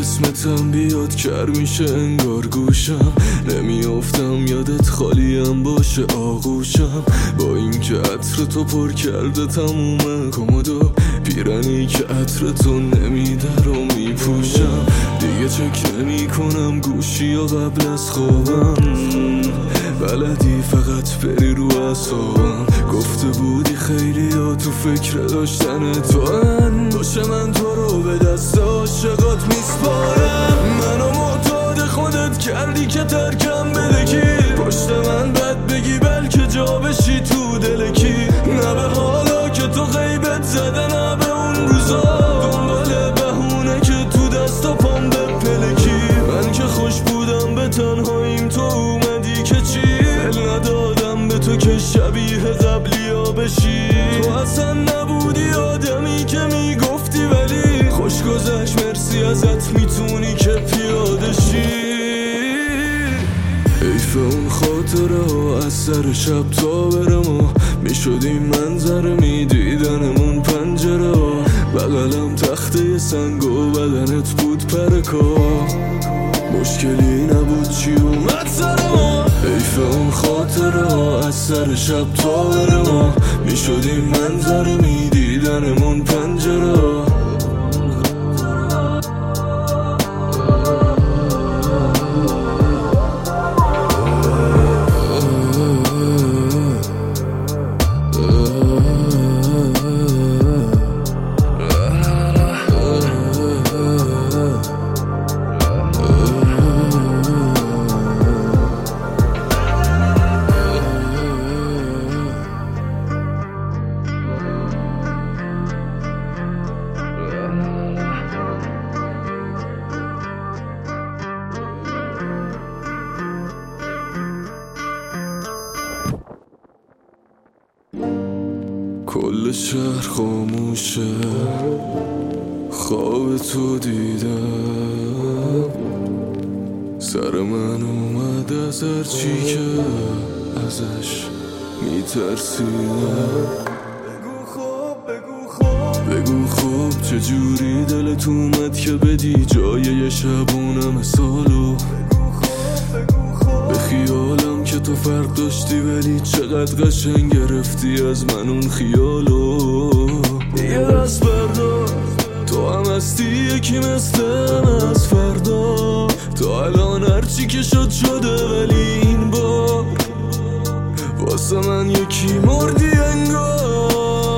قسمتم بیاد کر میشه انگار گوشم، نمیافتم یادت خالیم باشه آغوشم. با اینکه عطر تو پر کرده تموم کمدو، پیرنی که عطر تو نمیده رو میپوشم. دیگه چک نمی کنم گوشی و قبل از خوابم، بلدی فقط بری رو اعصابم. گفته بودی خیلی ها تو فکر داشتن تو هن، باشه من تو رو به دست عاشقات میسپارم. منو معتاد خودت کردی که ترکم بده کی، پشت من بد بگی بلکه جا بشی تو دل کی. نه به حالا که تو غیبت زده، نه به اون روزا دنبال بهونه که تو دست و پام به پلکی. من که خوش بودم به تنهاییم، تو اومدی که چی؟ دل ندادم به تو که شبیه قبلی ها بشی. تو اصلا نبودی آدمی که میگفتی، ولی خوش گذشت مرسی ازت میتونی که پیاده شی. حیف اون خاطره ها از سر شب تا برم ها، میشدیم منظر میدیدنمون پنجره ها. بغلم تخته سنگ و بدنت بود پرکا، مشکلی نبود چی اومد سر ما. حیف اون خاطره ها از سر شب تا برم ها، میشدیم منظر میدیدنمون پنجره ها. کل شهر خاموشه، خواب تو دیدم، سر من اومد از هرچی که ازش میترسیدم. بگو خوب چجوری دلت اومد که بدی جای یه شبونه مثالو. به خیالم که تو فرق داشتی، ولی چقدر قشنگ گرفتی از من اون خیالو. یه دست بردار، تو هم هستی یکی مثل من از فردا. تا الان هرچی که شد شده، ولی این بار واسه من یکی مردی انگار.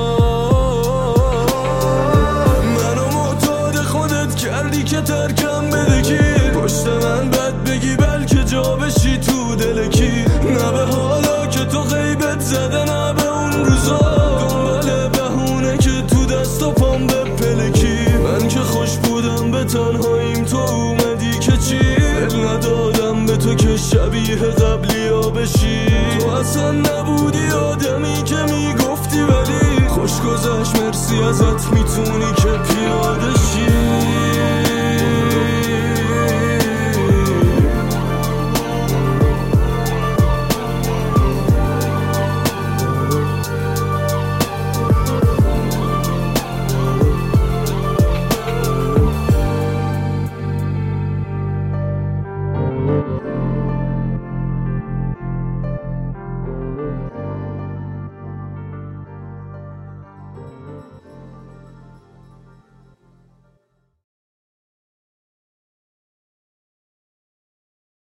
منو معتاد خودت کردی که ترکم بده کی، پشت من بد بگی بلکه جا بشی تو دل کی. نه به حالا که تو غیبت زده، نه به اون روزا دنبال بهونه که تو دست و پام به پلکی. من که خوش بودم به تنهاییم، تو اومدی که چی؟ دل ندادم به تو که شبیه قبلی ها بشی. تو اصلا نبودی آدمی که میگفتی، ولی خوش گذشت مرسی ازت میتونی